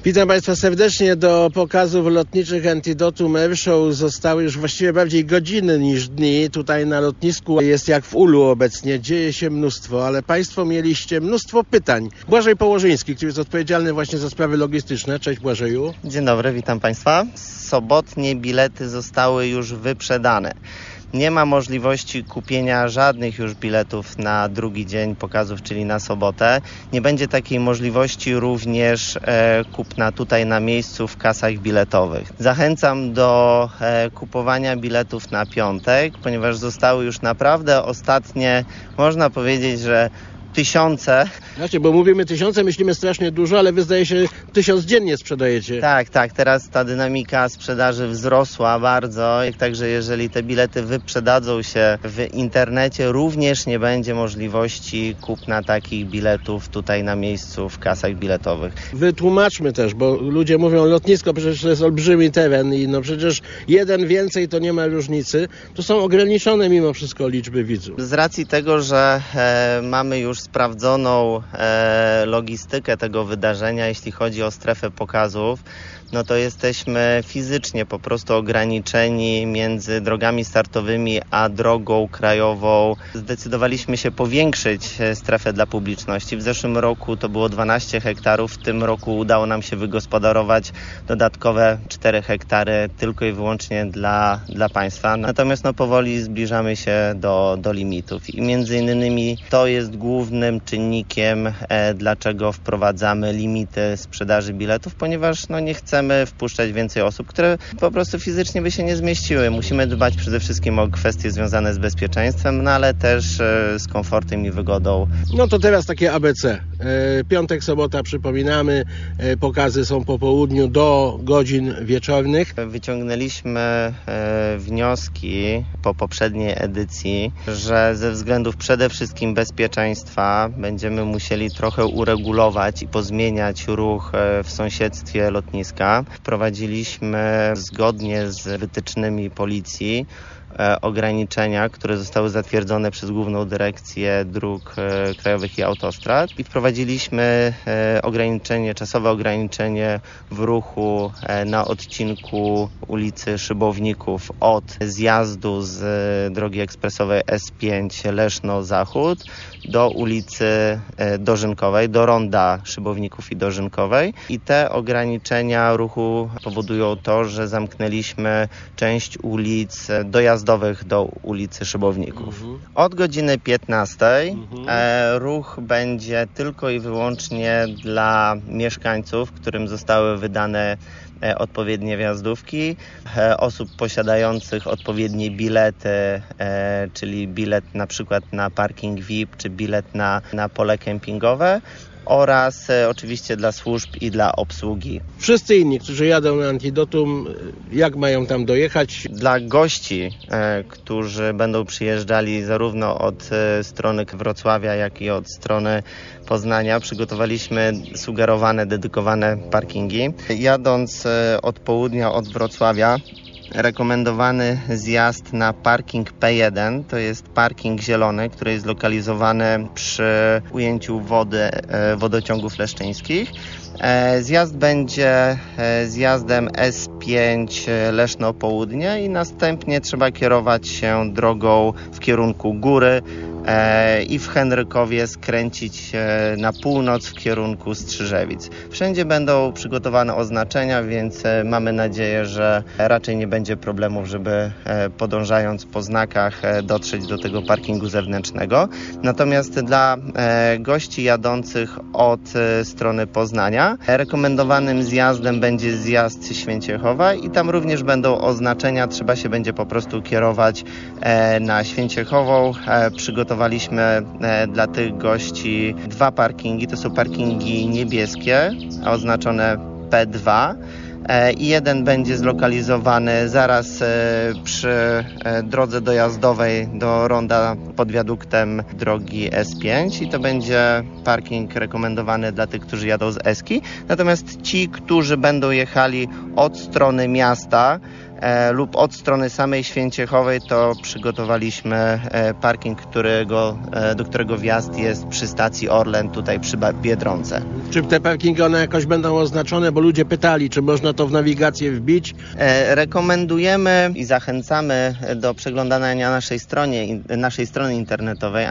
Witam Państwa serdecznie. Do pokazów lotniczych Antidotum Airshow zostały już właściwie bardziej godziny niż dni. Tutaj na lotnisku jest jak w ulu obecnie. Dzieje się mnóstwo, ale Państwo mieliście mnóstwo pytań. Błażej Położyński, który jest odpowiedzialny właśnie za sprawy logistyczne. Cześć Błażeju. Dzień dobry, witam Państwa. Sobotnie bilety zostały już wyprzedane. Nie ma możliwości kupienia żadnych już biletów na drugi dzień pokazów, czyli na sobotę. Nie będzie takiej możliwości również kupna tutaj na miejscu w kasach biletowych. Zachęcam do kupowania biletów na piątek, ponieważ zostały już naprawdę ostatnie, można powiedzieć, że tysiące. Znaczy, bo mówimy tysiące, myślimy strasznie dużo, ale wy zdaje się 1000 dziennie sprzedajecie. Tak. Teraz ta dynamika sprzedaży wzrosła bardzo. Także jeżeli te bilety wyprzedadzą się w internecie, również nie będzie możliwości kupna takich biletów tutaj na miejscu w kasach biletowych. Wytłumaczmy też, bo ludzie mówią, lotnisko przecież to jest olbrzymi teren i no przecież jeden więcej to nie ma różnicy. To są ograniczone mimo wszystko liczby widzów. Z racji tego, że mamy już sprawdzoną logistykę tego wydarzenia, jeśli chodzi o strefę pokazów, no to jesteśmy fizycznie po prostu ograniczeni między drogami startowymi a drogą krajową. Zdecydowaliśmy się powiększyć strefę dla publiczności. W zeszłym roku to było 12 hektarów, w tym roku udało nam się wygospodarować dodatkowe 4 hektary tylko i wyłącznie dla państwa. Natomiast powoli zbliżamy się do limitów i między innymi to jest głównym czynnikiem, dlaczego wprowadzamy limity sprzedaży biletów, ponieważ nie chcemy wpuszczać więcej osób, które po prostu fizycznie by się nie zmieściły. Musimy dbać przede wszystkim o kwestie związane z bezpieczeństwem, ale też z komfortem i wygodą. No to teraz takie ABC. Piątek, sobota, przypominamy, pokazy są po południu do godzin wieczornych. Wyciągnęliśmy wnioski po poprzedniej edycji, że ze względów przede wszystkim bezpieczeństwa będziemy musieli trochę uregulować i pozmieniać ruch w sąsiedztwie lotniska. Wprowadziliśmy zgodnie z wytycznymi policji ograniczenia, które zostały zatwierdzone przez Główną Dyrekcję Dróg Krajowych i Autostrad i wprowadziliśmy czasowe ograniczenie w ruchu na odcinku ulicy Szybowników od zjazdu z drogi ekspresowej S5 Leszno-Zachód do ulicy Dożynkowej, do ronda Szybowników i Dożynkowej i te ograniczenia ruchu powodują to, że zamknęliśmy część ulic dojazdowych do ulicy Szybowników. Od godziny 15 ruch będzie tylko i wyłącznie dla mieszkańców, którym zostały wydane odpowiednie wjazdówki, osób posiadających odpowiednie bilety, czyli bilet na przykład na parking VIP, czy bilet na pole kempingowe, oraz oczywiście dla służb i dla obsługi. Wszyscy inni, którzy jadą na Antidotum, jak mają tam dojechać? Dla gości, którzy będą przyjeżdżali zarówno od strony Wrocławia, jak i od strony Poznania, przygotowaliśmy sugerowane, dedykowane parkingi. Jadąc od południa od Wrocławia, rekomendowany zjazd na parking P1, to jest parking zielony, który jest zlokalizowany przy ujęciu wodociągów leszczyńskich. Zjazd będzie zjazdem S5 Leszno Południe i następnie trzeba kierować się drogą w kierunku góry i w Henrykowie skręcić na północ w kierunku Strzyżewic. Wszędzie będą przygotowane oznaczenia, więc mamy nadzieję, że raczej nie będzie problemów, żeby podążając po znakach dotrzeć do tego parkingu zewnętrznego. Natomiast dla gości jadących od strony Poznania rekomendowanym zjazdem będzie zjazd Święciechowa i tam również będą oznaczenia, trzeba się będzie po prostu kierować na Święciechową. Przygotowaliśmy dla tych gości 2 parkingi, to są parkingi niebieskie, oznaczone P2. I jeden będzie zlokalizowany zaraz przy drodze dojazdowej do ronda pod wiaduktem drogi S5 i to będzie parking rekomendowany dla tych, którzy jadą z Eski. Natomiast ci, którzy będą jechali od strony miasta, lub od strony samej Święciechowej, to przygotowaliśmy parking, do którego wjazd jest przy stacji Orlen, tutaj przy Biedronce. Czy te parkingi one jakoś będą oznaczone, bo ludzie pytali, czy można to w nawigację wbić? Rekomendujemy i zachęcamy do przeglądania naszej strony internetowej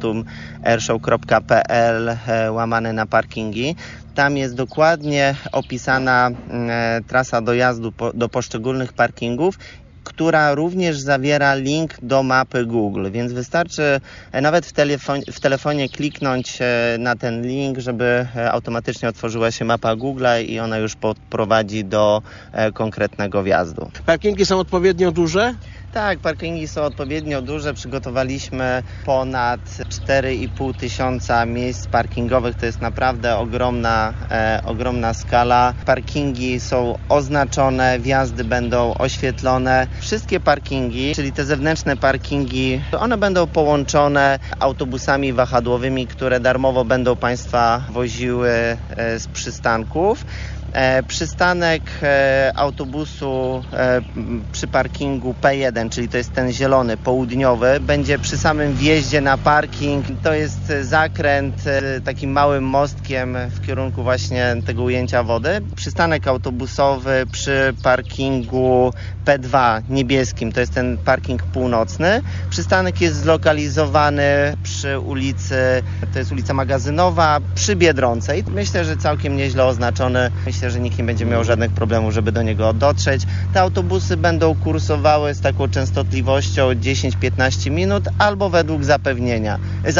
antidotumairshow.pl / parkingi. Tam jest dokładnie opisana trasa dojazdu do poszczególnych parkingów, która również zawiera link do mapy Google, więc wystarczy nawet w telefonie kliknąć na ten link, żeby automatycznie otworzyła się mapa Google'a i ona już podprowadzi do konkretnego wjazdu. Parkingi są odpowiednio duże? Tak, parkingi są odpowiednio duże. Przygotowaliśmy ponad 4,5 tysiąca miejsc parkingowych. To jest naprawdę ogromna skala. Parkingi są oznaczone, wjazdy będą oświetlone. Wszystkie parkingi, czyli te zewnętrzne parkingi, one będą połączone autobusami wahadłowymi, które darmowo będą Państwa woziły z przystanków. Przystanek autobusu przy parkingu P1, czyli to jest ten zielony, południowy, będzie przy samym wjeździe na parking. To jest zakręt takim małym mostkiem w kierunku właśnie tego ujęcia wody. Przystanek autobusowy przy parkingu P2 niebieskim, to jest ten parking północny. Przystanek jest zlokalizowany przy ulicy, to jest ulica Magazynowa, przy Biedronce i myślę, że całkiem nieźle oznaczony. Myślę, że nikt nie będzie miał żadnych problemów, żeby do niego dotrzeć. Te autobusy będą kursowały z taką częstotliwością 10-15 minut albo według zapełnienia,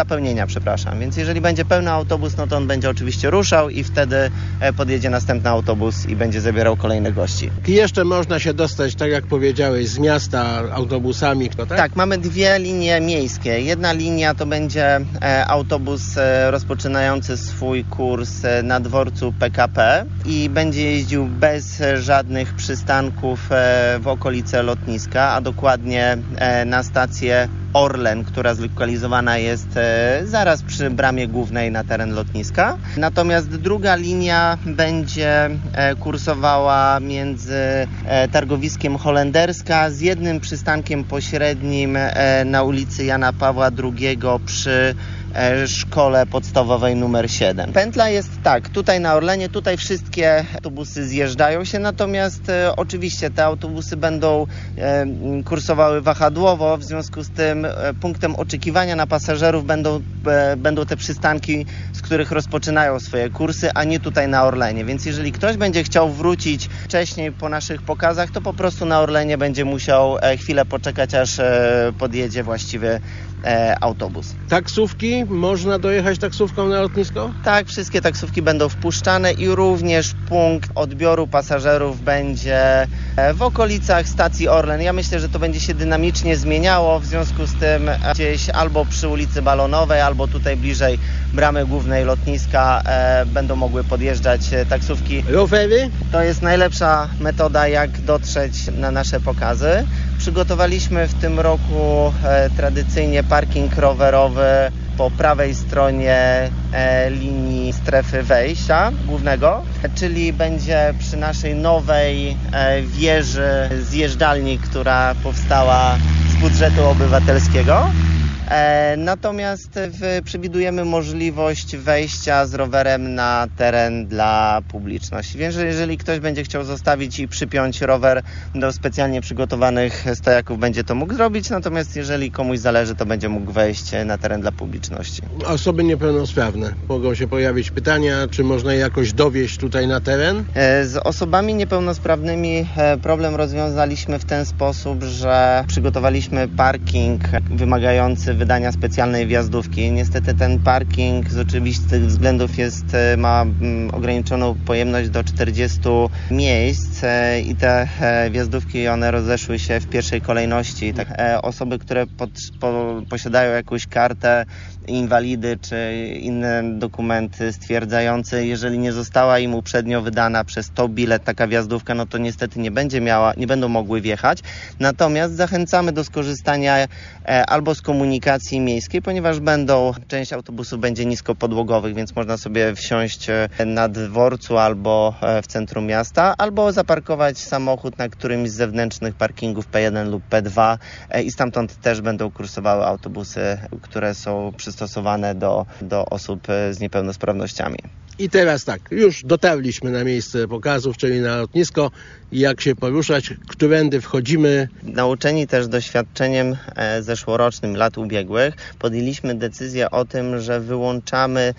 więc jeżeli będzie pełny autobus, no to on będzie oczywiście ruszał i wtedy podjedzie następny autobus i będzie zabierał kolejnych gości. I jeszcze można się dostać, tak jak powiedziałeś, z miasta autobusami, tak? Tak, mamy dwie linie miejskie. Jedna linia to będzie autobus rozpoczynający swój kurs na dworcu PKP i będzie jeździł bez żadnych przystanków w okolice lotniska, a dokładnie na stację Orlen, która zlokalizowana jest zaraz przy bramie głównej na teren lotniska. Natomiast druga linia będzie kursowała między targowiskiem Holenderska z jednym przystankiem pośrednim na ulicy Jana Pawła II przy szkole podstawowej numer 7. Pętla jest tak, tutaj na Orlenie, tutaj wszystkie autobusy zjeżdżają się, natomiast oczywiście te autobusy będą kursowały wahadłowo, w związku z tym punktem oczekiwania na pasażerów będą te przystanki, z których rozpoczynają swoje kursy, a nie tutaj na Orlenie, więc jeżeli ktoś będzie chciał wrócić wcześniej po naszych pokazach, to po prostu na Orlenie będzie musiał chwilę poczekać, aż podjedzie właściwy autobus. Taksówki? Można dojechać taksówką na lotnisko? Tak, wszystkie taksówki będą wpuszczane i również punkt odbioru pasażerów będzie w okolicach stacji Orlen. Ja myślę, że to będzie się dynamicznie zmieniało, w związku z tym gdzieś albo przy ulicy Balonowej, albo tutaj bliżej bramy głównej lotniska będą mogły podjeżdżać taksówki. Rowery? To jest najlepsza metoda, jak dotrzeć na nasze pokazy. Przygotowaliśmy w tym roku tradycyjnie parking rowerowy po prawej stronie linii strefy wejścia głównego, czyli będzie przy naszej nowej wieży zjeżdżalni, która powstała z budżetu obywatelskiego. Natomiast przewidujemy możliwość wejścia z rowerem na teren dla publiczności. Więc jeżeli ktoś będzie chciał zostawić i przypiąć rower do specjalnie przygotowanych stojaków, będzie to mógł zrobić, natomiast jeżeli komuś zależy, to będzie mógł wejść na teren dla publiczności. Osoby niepełnosprawne. Mogą się pojawić pytania, czy można je jakoś dowieźć tutaj na teren? Z osobami niepełnosprawnymi problem rozwiązaliśmy w ten sposób, że przygotowaliśmy parking wymagający wydania specjalnej wjazdówki. Niestety ten parking z oczywistych względów ma ograniczoną pojemność do 40 miejsc i te wjazdówki one rozeszły się w pierwszej kolejności. Tak, osoby, które posiadają jakąś kartę inwalidy czy inny dokument stwierdzający, jeżeli nie została im uprzednio wydana przez to bilet taka wjazdówka, no to niestety nie będą mogły wjechać. Natomiast zachęcamy do skorzystania albo z komunikacji komunikacji miejskiej, ponieważ część autobusów będzie niskopodłogowych, więc można sobie wsiąść na dworcu albo w centrum miasta, albo zaparkować samochód na którymś z zewnętrznych parkingów P1 lub P2 i stamtąd też będą kursowały autobusy, które są przystosowane do osób z niepełnosprawnościami. I teraz tak, już dotarliśmy na miejsce pokazów, czyli na lotnisko. Jak się poruszać, którędy wchodzimy? Nauczeni też doświadczeniem zeszłorocznym, lat ubiegłych, podjęliśmy decyzję o tym, że wyłączamy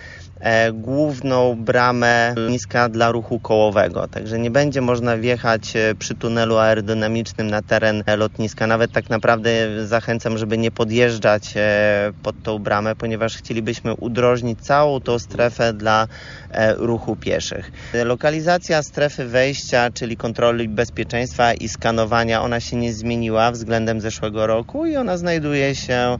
główną bramę lotniska dla ruchu kołowego. Także nie będzie można wjechać przy tunelu aerodynamicznym na teren lotniska. Nawet tak naprawdę zachęcam, żeby nie podjeżdżać pod tą bramę, ponieważ chcielibyśmy udrożnić całą tą strefę dla ruchu pieszych. Lokalizacja strefy wejścia, czyli kontroli bezpieczeństwa i skanowania, ona się nie zmieniła względem zeszłego roku i ona znajduje się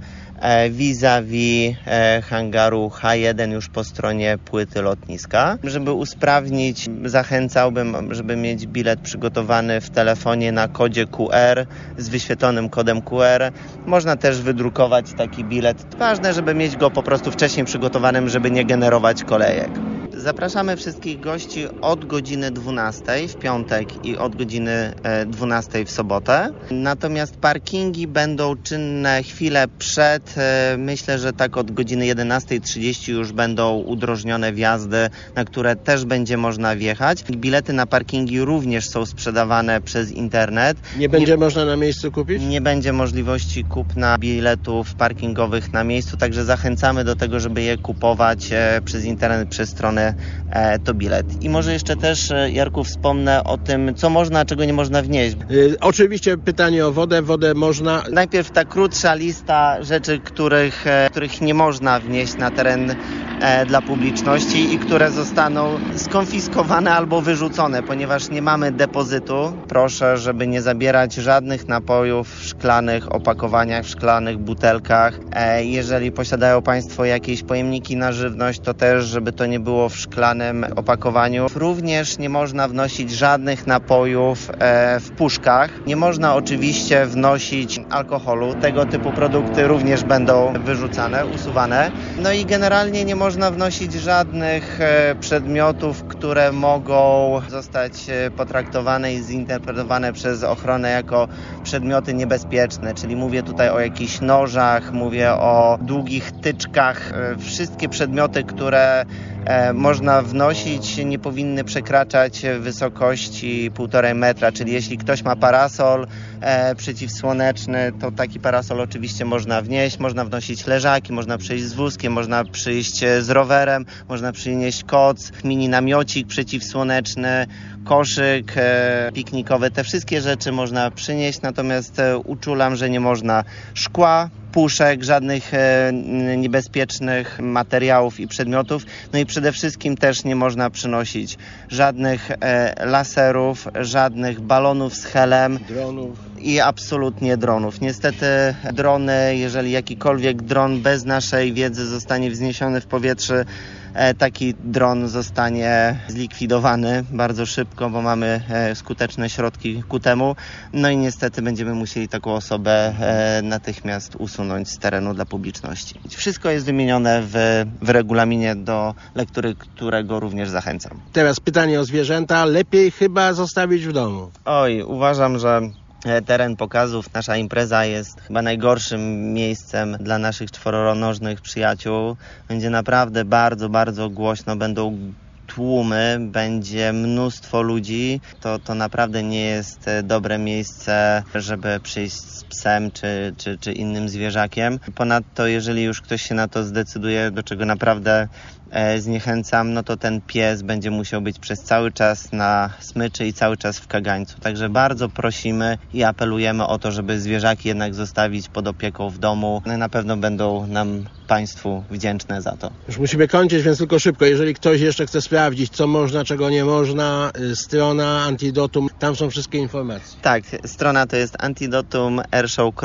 vis-a-vis hangaru H1 już po stronie płyty lotniska. Żeby usprawnić, zachęcałbym, żeby mieć bilet przygotowany w telefonie na kodzie QR z wyświetlonym kodem QR. Można też wydrukować taki bilet. Ważne, żeby mieć go po prostu wcześniej przygotowanym, żeby nie generować kolejek. Zapraszamy wszystkich gości od godziny 12 w piątek i od godziny 12 w sobotę. Natomiast parkingi będą czynne chwilę przed. Myślę, że tak od godziny 11:30 już będą udrożnione wjazdy, na które też będzie można wjechać. Bilety na parkingi również są sprzedawane przez internet. Nie będzie można na miejscu kupić? Nie będzie możliwości kupna biletów parkingowych na miejscu, także zachęcamy do tego, żeby je kupować przez internet, przez stronę To Bilet. I może jeszcze też, Jarku, wspomnę o tym, co można, a czego nie można wnieść. Oczywiście pytanie o wodę. Wodę można... Najpierw ta krótsza lista rzeczy, których nie można wnieść na teren dla publiczności i które zostaną skonfiskowane albo wyrzucone, ponieważ nie mamy depozytu. Proszę, żeby nie zabierać żadnych napojów w szklanych opakowaniach, w szklanych butelkach. Jeżeli posiadają Państwo jakieś pojemniki na żywność, to też, żeby to nie było w szklanym opakowaniu. Również nie można wnosić żadnych napojów w puszkach. Nie można oczywiście wnosić alkoholu. Tego typu produkty również będą wyrzucane, usuwane. No i generalnie nie można wnosić żadnych przedmiotów, które mogą zostać potraktowane i zinterpretowane przez ochronę jako przedmioty niebezpieczne. Czyli mówię tutaj o jakichś nożach, mówię o długich tyczkach. Wszystkie przedmioty, które można wnosić, nie powinny przekraczać wysokości 1,5 metra, czyli jeśli ktoś ma parasol przeciwsłoneczny, to taki parasol oczywiście można wnieść, można wnosić leżaki, można przyjść z wózkiem, można przyjść z rowerem, można przynieść koc, mini namiocik przeciwsłoneczny, koszyk piknikowy, te wszystkie rzeczy można przynieść, natomiast uczulam, że nie można szkła, puszek, żadnych niebezpiecznych materiałów i przedmiotów. No i przede wszystkim też nie można przynosić żadnych laserów, żadnych balonów z helem. Dronów. I absolutnie dronów. Niestety drony, jeżeli jakikolwiek dron bez naszej wiedzy zostanie wzniesiony w powietrze, taki dron zostanie zlikwidowany bardzo szybko, bo mamy skuteczne środki ku temu. No i niestety będziemy musieli taką osobę natychmiast usunąć z terenu dla publiczności. Wszystko jest wymienione w regulaminie do lektury, którego również zachęcam. Teraz pytanie o zwierzęta. Lepiej chyba zostawić w domu. Oj, uważam, że teren pokazów, nasza impreza jest chyba najgorszym miejscem dla naszych czworonożnych przyjaciół. Będzie naprawdę bardzo, bardzo głośno, będą tłumy, będzie mnóstwo ludzi. To naprawdę nie jest dobre miejsce, żeby przyjść z psem czy innym zwierzakiem. Ponadto, jeżeli już ktoś się na to zdecyduje, do czego naprawdę zniechęcam, no to ten pies będzie musiał być przez cały czas na smyczy i cały czas w kagańcu. Także bardzo prosimy i apelujemy o to, żeby zwierzaki jednak zostawić pod opieką w domu. No na pewno będą nam Państwu wdzięczne za to. Już musimy kończyć, więc tylko szybko. Jeżeli ktoś jeszcze chce sprawdzić, co można, czego nie można, strona Antidotum, tam są wszystkie informacje. Tak, strona to jest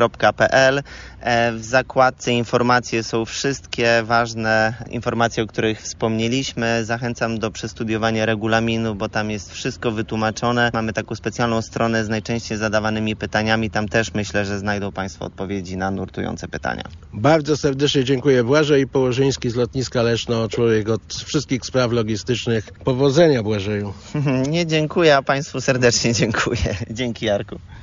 antidotumairshow.pl. W zakładce informacje są wszystkie ważne informacje, o których których wspomnieliśmy. Zachęcam do przestudiowania regulaminu, bo tam jest wszystko wytłumaczone. Mamy taką specjalną stronę z najczęściej zadawanymi pytaniami. Tam też myślę, że znajdą Państwo odpowiedzi na nurtujące pytania. Bardzo serdecznie dziękuję. Błażej Położyński z lotniska Leszno, człowiek od wszystkich spraw logistycznych. Powodzenia, Błażeju. Nie dziękuję, a Państwu serdecznie dziękuję. Dzięki, Jarku.